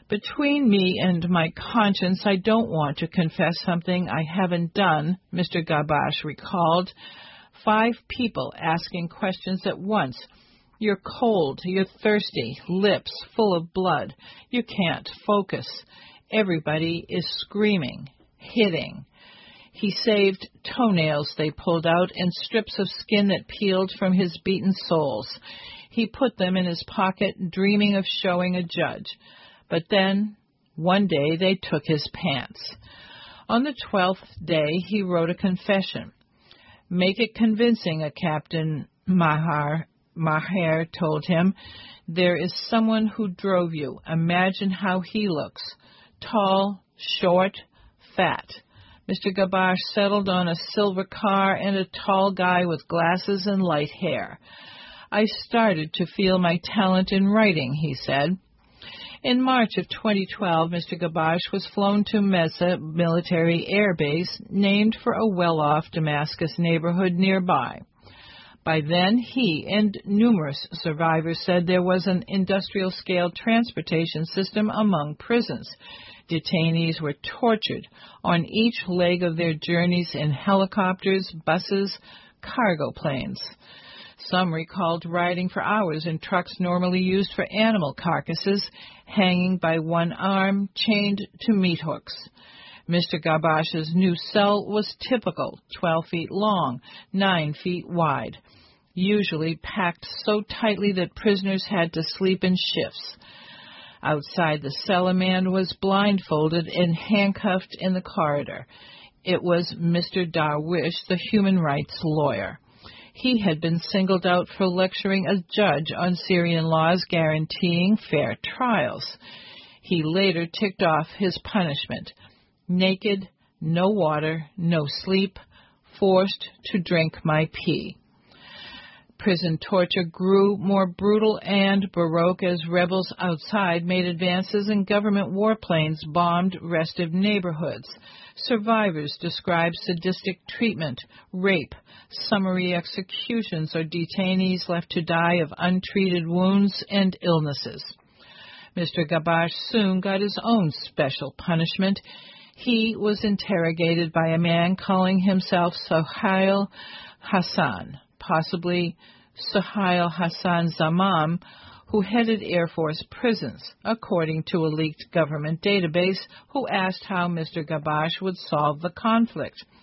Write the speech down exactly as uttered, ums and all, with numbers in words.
Between me and my conscience, I don't want to confess something I haven't done, Mister Gabash recalled. Five people asking questions at once. You're cold, you're thirsty, lips full of blood. You can't focus. Everybody is screaming, hitting. He saved toenails they pulled out and strips of skin that peeled from his beaten soles. He put them in his pocket, dreaming of showing a judge. But then, one day, they took his pants. On the twelfth day, he wrote a confession. Make it convincing, a Captain Mahar, Maher told him. There is someone who drove you. Imagine how he looks. Tall, short, fat. Mister Gabash settled on a silver car and a tall guy with glasses and light hair. I started to feel my talent in writing, he said. In March of twenty twelve, Mister Gabash was flown to Mesa Military Air Base, named for a well-off Damascus neighborhood nearby. By then, he and numerous survivors said there was an industrial-scale transportation system among prisons. Detainees were tortured on each leg of their journeys in helicopters, buses, cargo planes. Some recalled riding for hours in trucks normally used for animal carcasses, hanging by one arm, chained to meat hooks. Mister Gabash's new cell was typical, twelve feet long, nine feet wide, usually packed so tightly that prisoners had to sleep in shifts. Outside the cell, a man was blindfolded and handcuffed in the corridor. It was Mister Darwish, the human rights lawyer. He had been singled out for lecturing a judge on Syrian laws guaranteeing fair trials. He later ticked off his punishment. Naked, no water, no sleep, forced to drink my pee. Prison torture grew more brutal and baroque as rebels outside made advances and government warplanes bombed restive neighborhoods. Survivors described sadistic treatment, rape, summary executions, or detainees left to die of untreated wounds and illnesses. Mister Gabash soon got his own special punishment. He was interrogated by a man calling himself Sohail Hassan, possibly Sohail Hassan Zamam, who headed Air Force prisons, according to a leaked government database, who asked how Mister Gabash would solve the conflict.